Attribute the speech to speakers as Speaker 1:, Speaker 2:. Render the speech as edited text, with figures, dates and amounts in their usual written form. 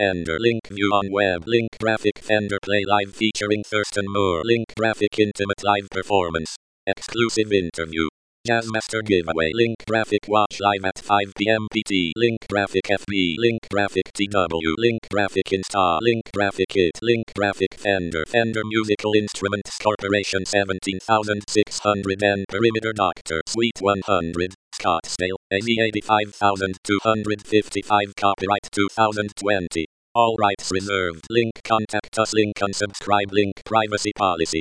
Speaker 1: Fender. Link view on web. Link graphic Fender Play Live featuring Thurston Moore. Link graphic Intimate Live Performance. Exclusive interview. Jazzmaster giveaway. Link graphic watch live at 5 p.m. PT. Link graphic FB. Link graphic TW. Link graphic Insta. Link graphic Kit. Link graphic Fender. Fender Musical Instruments Corporation 17,610 Perimeter Doctor Suite 100 Scottsdale AZ 85,255 Copyright 2020. All rights reserved. Link contact us. Link unsubscribe. Link privacy policy.